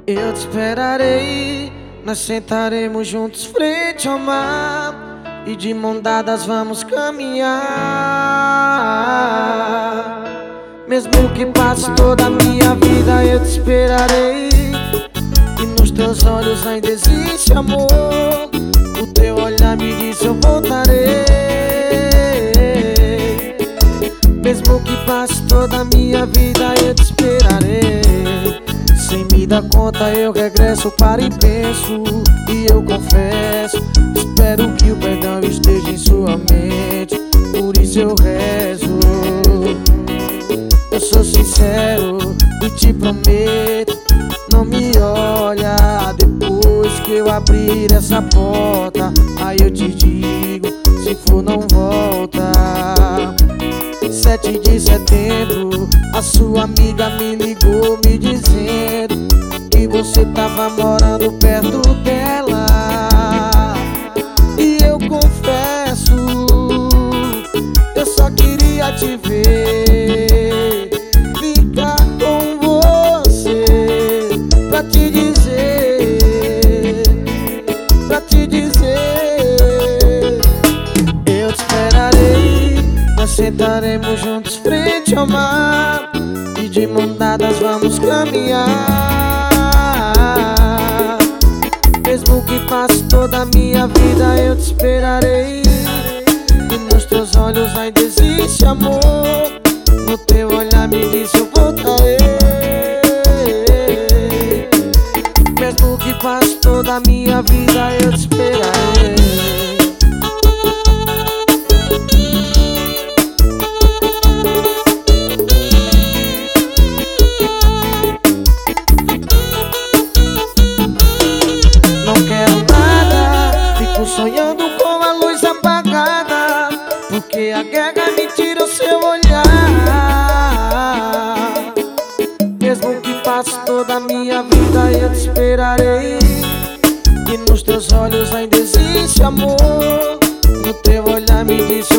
Eu te esperarei, nós sentaremos juntos frente ao mar e de mão dadas vamos caminhar. Mesmo que passe toda a minha vida, eu te esperarei. E nos teus olhos ainda existe amor. O teu olhar me diz eu voltarei. Mesmo que passe toda a minha vida, eu te esperarei. Sem me dar conta eu regresso para e penso. E eu confesso, espero que o perdão esteja em sua mente. Por isso eu rezo. Eu sou sincero e te prometo, não me olha depois que eu abrir essa porta. Aí eu te digo, se for não volta. 7 de setembro, a sua amiga me ligou me dizendo que você tava morando perto dela. E eu confesso, eu só queria te ver, ficar com você, pra te dizer, eu te esperarei. Nós sentaremos juntos frente ao mar e de mão dadas vamos caminhar. Mesmo que passe toda a minha vida, eu te esperarei. E nos teus olhos ainda existe amor. No teu olhar me diz eu voltarei. Mesmo que passe toda a minha vida, eu te esperarei. Sonhando com a luz apagada, porque a guerra me tira o seu olhar. Mesmo que passe toda a minha vida, eu te esperarei. E nos teus olhos ainda existe amor. No teu olhar me diz